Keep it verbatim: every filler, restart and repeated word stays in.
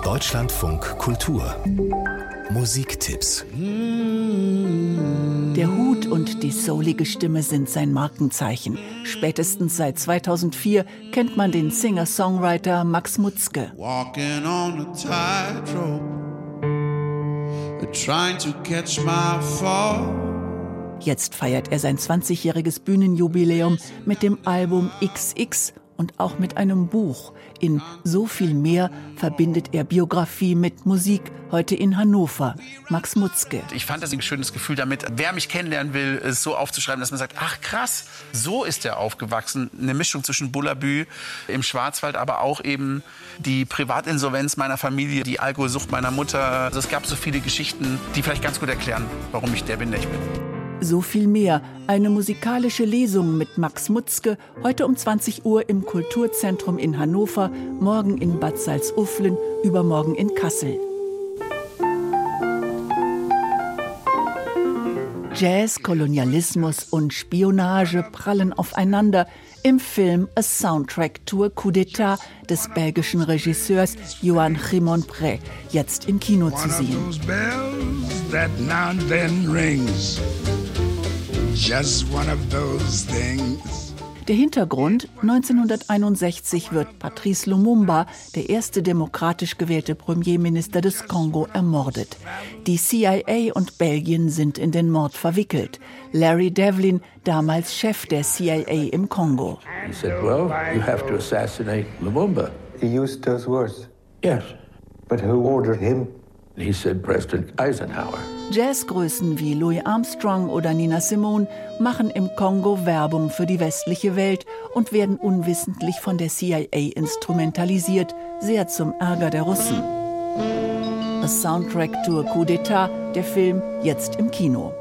Deutschlandfunk Kultur Musiktipps. Der Hut und die soulige Stimme sind sein Markenzeichen. Spätestens seit zweitausendvier kennt man den Singer-Songwriter Max Mutzke. Walking on a tightrope, trying to catch my fall. Jetzt feiert er sein zwanzigjähriges Bühnenjubiläum mit dem Album X X und auch mit einem Buch. In So viel mehr verbindet er Biografie mit Musik, heute in Hannover. Max Mutzke. Ich fand das ein schönes Gefühl damit, wer mich kennenlernen will, es so aufzuschreiben, dass man sagt, ach krass, so ist er aufgewachsen. Eine Mischung zwischen Bullabü im Schwarzwald, aber auch eben die Privatinsolvenz meiner Familie, die Alkoholsucht meiner Mutter. Also es gab so viele Geschichten, die vielleicht ganz gut erklären, warum ich der bin, der ich bin. So viel mehr. Eine musikalische Lesung mit Max Mutzke, heute um zwanzig Uhr im Kulturzentrum in Hannover, morgen in Bad Salzuflen, übermorgen in Kassel. Jazz, Kolonialismus und Spionage prallen aufeinander im Film A Soundtrack to a Coup d'État des belgischen Regisseurs Johan Grimonpré, jetzt im Kino zu sehen. Der Hintergrund: neunzehnhunderteinundsechzig wird Patrice Lumumba, der erste demokratisch gewählte Premierminister des Kongo, ermordet. Die C I A und Belgien sind in den Mord verwickelt. Larry Devlin, damals Chef der C I A im Kongo. He said, well, you have to assassinate Lumumba. He used those words. Yes. But who ordered him? He said President Eisenhower. Jazzgrößen wie Louis Armstrong oder Nina Simone machen im Kongo Werbung für die westliche Welt und werden unwissentlich von der C I A instrumentalisiert, sehr zum Ärger der Russen. A Soundtrack to a Coup d'État, der Film jetzt im Kino.